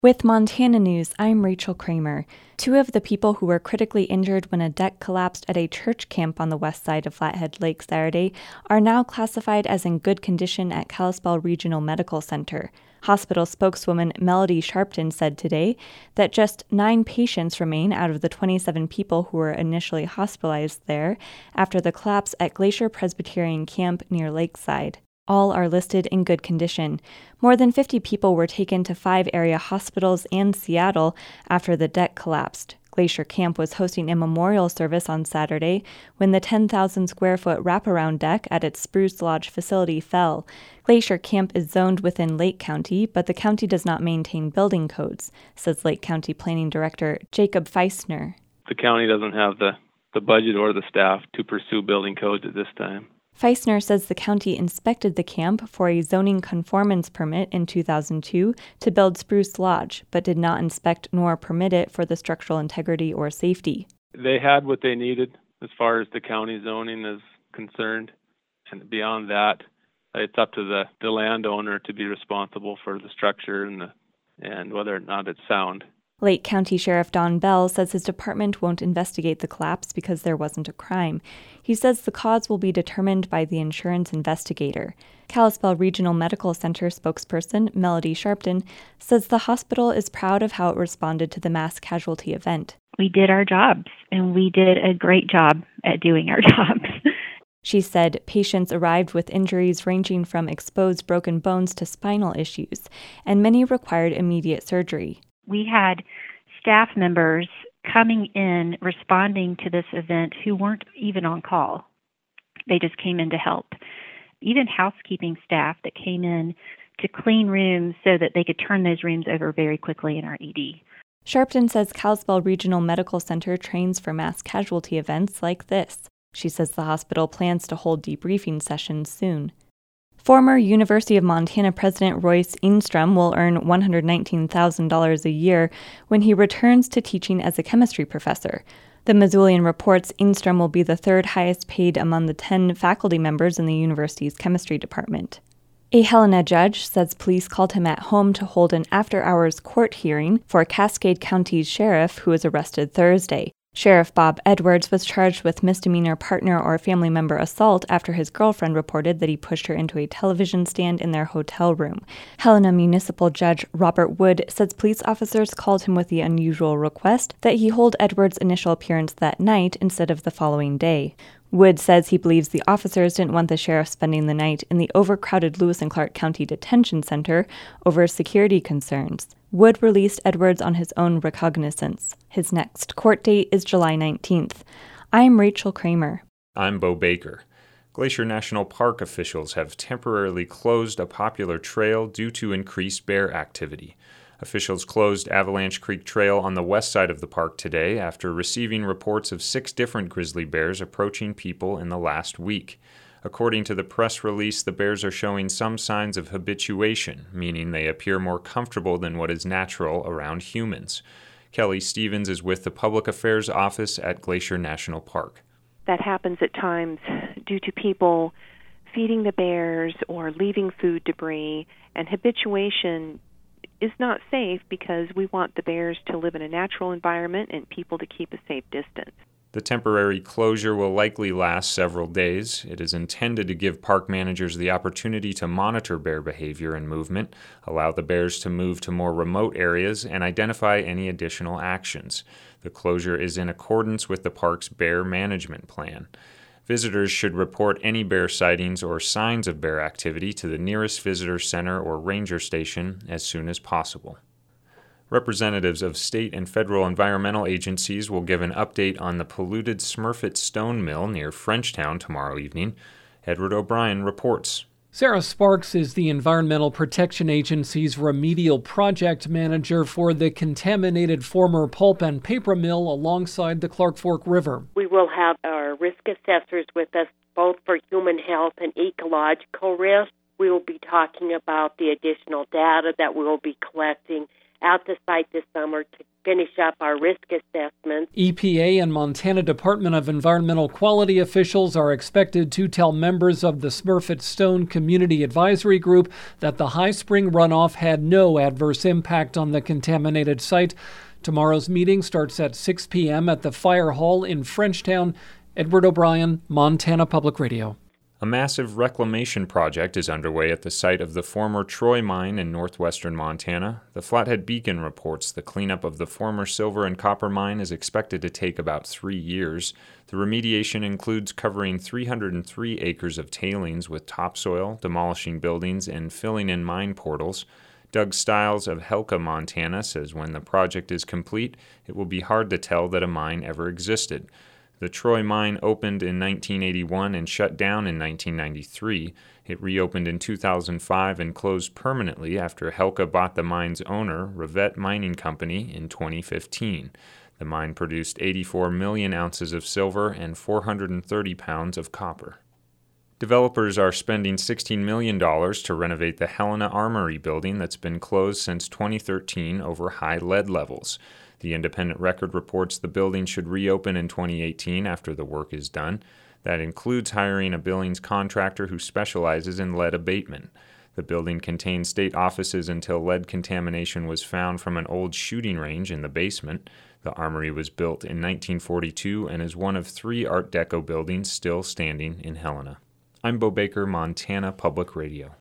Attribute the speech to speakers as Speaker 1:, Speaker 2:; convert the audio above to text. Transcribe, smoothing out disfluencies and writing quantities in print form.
Speaker 1: With Montana News, I'm Rachel Kramer. Two of the people who were critically injured when a deck collapsed at a church camp on the west side of Flathead Lake Saturday are now classified as in good condition at Kalispell Regional Medical Center. Hospital spokeswoman Melody Sharpton said today that just 9 patients remain out of the 27 people who were initially hospitalized there after the collapse at Glacier Presbyterian Camp near Lakeside. All are listed in good condition. More than 50 people were taken to 5 area hospitals and Seattle after the deck collapsed. Glacier Camp was hosting a memorial service on Saturday when the 10,000-square-foot wraparound deck at its Spruce Lodge facility fell. Glacier Camp is zoned within Lake County, but the county does not maintain building codes, says Lake County Planning Director Jacob Feisner.
Speaker 2: The county doesn't have the budget or the staff to pursue building codes at this time.
Speaker 1: Feisner says the county inspected the camp for a zoning conformance permit in 2002 to build Spruce Lodge, but did not inspect nor permit it for the structural integrity or safety.
Speaker 2: They had what they needed as far as the county zoning is concerned, and beyond that, it's up to the landowner to be responsible for the structure and whether or not it's sound.
Speaker 1: Lake County Sheriff Don Bell says his department won't investigate the collapse because there wasn't a crime. He says the cause will be determined by the insurance investigator. Kalispell Regional Medical Center spokesperson Melody Sharpton says the hospital is proud of how it responded to the mass casualty event.
Speaker 3: We did our jobs, and we did a great job at doing our jobs.
Speaker 1: She said patients arrived with injuries ranging from exposed broken bones to spinal issues, and many required immediate surgery.
Speaker 3: We had staff members coming in responding to this event who weren't even on call. They just came in to help. Even housekeeping staff that came in to clean rooms so that they could turn those rooms over very quickly in our ED.
Speaker 1: Sharpton says Kalispell Regional Medical Center trains for mass casualty events like this. She says the hospital plans to hold debriefing sessions soon. Former University of Montana President Royce Enstrom will earn $119,000 a year when he returns to teaching as a chemistry professor. The Missoulian reports Enstrom will be the third highest paid among the 10 faculty members in the university's chemistry department. A Helena judge says police called him at home to hold an after-hours court hearing for Cascade County's sheriff who was arrested Thursday. Sheriff Bob Edwards was charged with misdemeanor partner or family member assault after his girlfriend reported that he pushed her into a television stand in their hotel room. Helena Municipal Judge Robert Wood says police officers called him with the unusual request that he hold Edwards' initial appearance that night instead of the following day. Wood says he believes the officers didn't want the sheriff spending the night in the overcrowded Lewis and Clark County Detention Center over security concerns. Wood released Edwards on his own recognizance. His next court date is July 19th. I'm Rachel Kramer.
Speaker 4: I'm Bo Baker. Glacier National Park officials have temporarily closed a popular trail due to increased bear activity. Officials closed Avalanche Creek Trail on the west side of the park today after receiving reports of 6 different grizzly bears approaching people in the last week. According to the press release, the bears are showing some signs of habituation, meaning they appear more comfortable than what is natural around humans. Kelly Stevens is with the Public Affairs Office at Glacier National Park.
Speaker 5: That happens at times due to people feeding the bears or leaving food debris, and habituation is not safe because we want the bears to live in a natural environment and people to keep a safe distance.
Speaker 4: The temporary closure will likely last several days. It is intended to give park managers the opportunity to monitor bear behavior and movement, allow the bears to move to more remote areas, and identify any additional actions. The closure is in accordance with the park's bear management plan. Visitors should report any bear sightings or signs of bear activity to the nearest visitor center or ranger station as soon as possible. Representatives of state and federal environmental agencies will give an update on the polluted Smurfit Stone Mill near Frenchtown tomorrow evening. Edward O'Brien reports.
Speaker 6: Sarah Sparks is the Environmental Protection Agency's remedial project manager for the contaminated former pulp and paper mill alongside the Clark Fork River.
Speaker 7: We will have our risk assessors with us both for human health and ecological risk. We will be talking about the additional data that we will be collecting out to site this summer to finish up our risk assessments.
Speaker 6: EPA and Montana Department of Environmental Quality officials are expected to tell members of the Smurfett Stone Community Advisory Group that the high spring runoff had no adverse impact on the contaminated site. Tomorrow's meeting starts at 6 p.m. at the Fire Hall in Frenchtown. Edward O'Brien, Montana Public Radio.
Speaker 4: A massive reclamation project is underway at the site of the former Troy mine in northwestern Montana. The Flathead Beacon reports the cleanup of the former silver and copper mine is expected to take about 3 years. The remediation includes covering 303 acres of tailings with topsoil, demolishing buildings, and filling in mine portals. Doug Stiles of Helka, Montana, says when the project is complete, it will be hard to tell that a mine ever existed. The Troy mine opened in 1981 and shut down in 1993. It reopened in 2005 and closed permanently after Helka bought the mine's owner, Revett Mining Company, in 2015. The mine produced 84 million ounces of silver and 430 pounds of copper. Developers are spending $16 million to renovate the Helena Armory building that's been closed since 2013 over high lead levels. The Independent Record reports the building should reopen in 2018 after the work is done. That includes hiring a Billings contractor who specializes in lead abatement. The building contained state offices until lead contamination was found from an old shooting range in the basement. The armory was built in 1942 and is one of 3 Art Deco buildings still standing in Helena. I'm Bo Baker, Montana Public Radio.